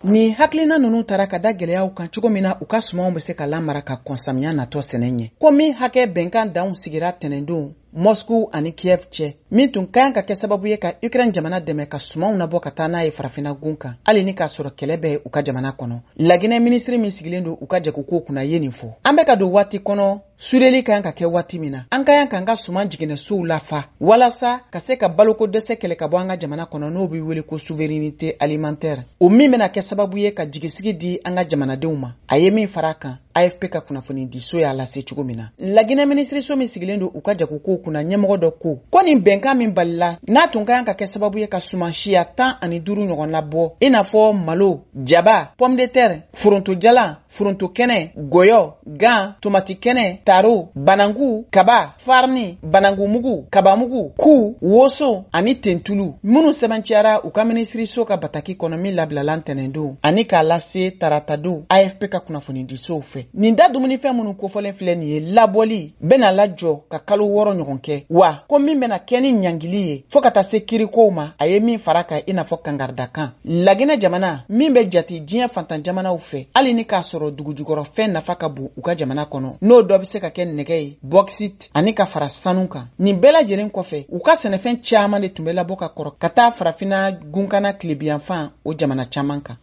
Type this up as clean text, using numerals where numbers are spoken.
Ni hakilina nunu tara ka da gɛlɛyaw kan cogo min na u ka sumaw bɛ se ka lamara ka kɔn samiya natɔ sɛnɛ ɲɛ. Ko min hakɛ bɛnkan danw sigira tɛnɛndon Moscow ani Kiev cɛ min tun kan ka kɛ sababu ye ka Ukraine jamana dɛmɛ ka sumaw nabɔ ka taa n'a ye farafina gun kan hali ni k'a sɔrɔ kɛlɛ bɛ u ka jamana kɔnɔ. Laginɛ ministre min sigilen don u ka jɛkoko kunna ye nin fɔ. An bɛ ka don waati kɔnɔ sureli kan ka kɛ waati min na an kan ka suman jiginɛsow lafa walasa ka se ka baloko dɛsɛ kɛlɛ ka bɔ an ka jamana kɔnɔ n'o bɛ wele ko souveraineté alimentaire. O min bɛna kɛ sababu ye ka jigisigi di an ka jamanadenw ma. A ye min fara kan AFP ka kunnafoni di so y'a lase cogo min na. Laginɛ ministre so min sigilen don u ka jɛkoko kunna ɲɛmɔgɔ dɔ ko nin bɛnkan min balila n'a tun kan ka kɛ sababu ye ka suman siya 15 ɲɔgɔn labɔ i n'a fɔ malo, jaba, pomme de terre, foronto jalan, foronto kɛnɛ, gɔyɔ, gan, tomati kɛnɛ, taro, banangu, kaba, farni, banangu mugu, kaba mugu, ku, woso ani tentulu minnu sɛbɛnciyara u ka ministre so ka bataki kɔnɔ min labilalan tɛnɛndon ani k'a lase taratadon AFP ka kunnafoni di sow fɛ. Nin da dumunifɛn minnu kofɔlen filɛ nin ye labɔli bɛna lajɔ ka kalo 6 ɲɔgɔn kɛ wa ko min bɛna kɛ ni ɲangili ye fo ka taa se kirikow ma a ye min fara kan i n'a fɔ kangarida kan. Laginɛ jamana min bɛ jate diɲɛ fantan jamanaw fɛ hali ni k'a sɔrɔ dugujukɔrɔ fɛn nafa ka bon u ka jamana kɔnɔ n'o dɔ bɛ se ka kɛ nɛgɛ ye bauxite ani ka fara sanu kan. Nin bɛɛ lajɛlen kɔfɛ u ka sɛnɛfɛn caman de tun bɛ labɔ ka kɔrɔ ka taa farafina gunkana tilebiyanfan o jamana caman kan.